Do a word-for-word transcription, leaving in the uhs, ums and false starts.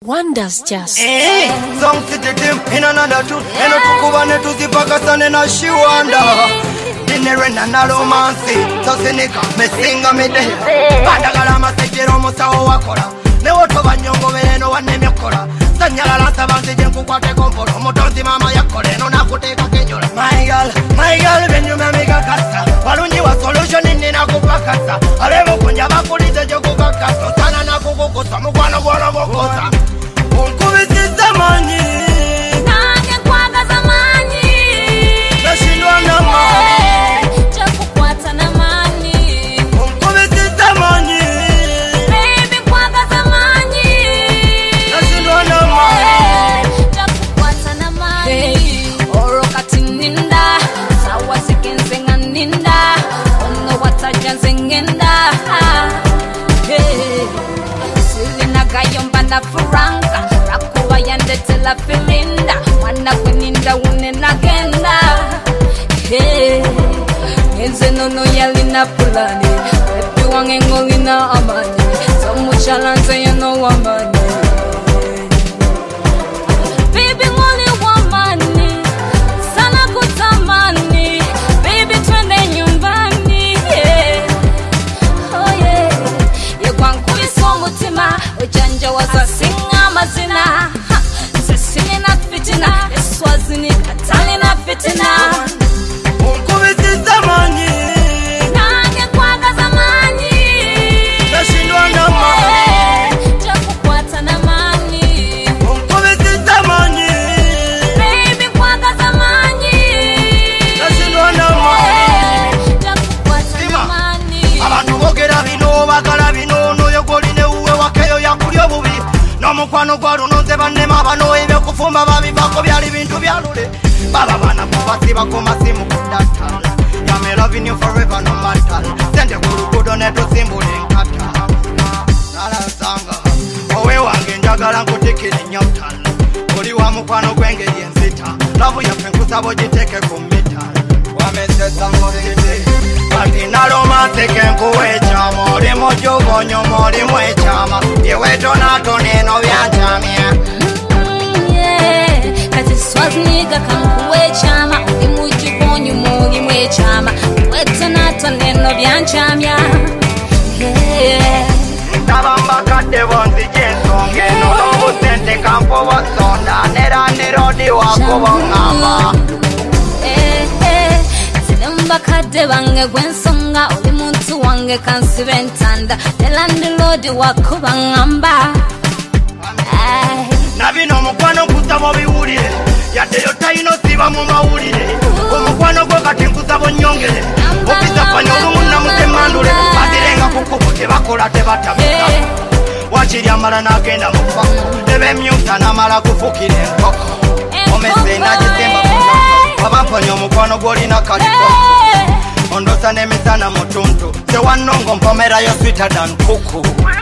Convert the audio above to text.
Wonders just. Eh, song city team in another two. Eno tukubane tuzipaka sane na shiwanda. Dinere na na romance. Sasinika mesinga mide. Bandagala masejero musawo wakola. Ne woto banyongo bereno wanne mekora. Sanyala la sabanze jenku kwate komporo. Motonzi mama yakole no nakuteka kenyola. My girl, my girl benyu mamiga kasa. Walunji wa solution inni nakupakasa. Alemo kunja bakulize joku kakasa. Sana nakukukusa mugwana gwana gokosa. Unkubisi zamani Nange kwaga zamani Nashindwa na mani Chakukwata na mani Unkubisi zamani Baby kwaga zamani Nashindwa na mani Chakukwata na mani Oro kati ninda Sawa sikenzenga ninda Ono wataja zengenda Hey Silina gayomba na furanka Rakuwa yande tela filinda Wana kweninda une nagenda Hey Ngenze nono yalina pulani Pepi wange ngolina amani Somu chalanze yano wamani Baby ngoli wamani Sana kutamani Baby twende nyumbani Yeah Oh yeah Yekwankuli somutima Ujanja waza singa mazina Nsesini na fitina Eswazini katali na fitina Unkubisi zamani Nange kwaga zamani Nashindwa na mani Chakukwata na mani Unkubisi zamani Baby kwaga zamani Nashindwa na mani Chakukwata na mani Abantu bogera bino bagala bino Noyo goline uwe wakeyo yakulyo bubi Nomukwano gwa lunoze bannema bano Ebyo kufumba babivako byali bintu byalule Baba bana kubasiba ku masimu kudata I'm loving you forever no matter Sente ku lugudo ne tusimbula enkata Nalasanga Owe wange njagala nkutikira ennyota Oli wa mukwano gw'engeri enzita Lavu yaffe nkusaba ogiteeke ku mita Wamesesa ng'olete Kati na romance ke nkuwa ekyama Oli mujugonyo mulimu ekyama Yewe tonatona eno byankyamya Kati swazniga kankuwe chama Uli mujigonyu muli mwe chama Weta nato neno byanchamya Ntabamba kadde bonzije ensonga eno N'obusente kankuwa sonda Nera nirodi wakuba ngamba Zinemba kade bange gwensonga Uli muntu wange kansibe entanda Nera nirodi wakuba ngamba Nabino omukwano nkusaba obiwulire Yaddeyo talina osiba mu mawulire Omukwano gwo kati nkusaba onnyongere Okizafanya olumu namutemandule Bazirenga ku kkubo tebakola tebatamuka Wakiri amala n'agenda mu ffako Ebemyusa n'amala kufukira enkoko Omese nagisemba mu Abamponya omukwano gw'olina kaliko Ondosa n'emisana mutuntu Sewannongo mpomerayo sweeter than kuku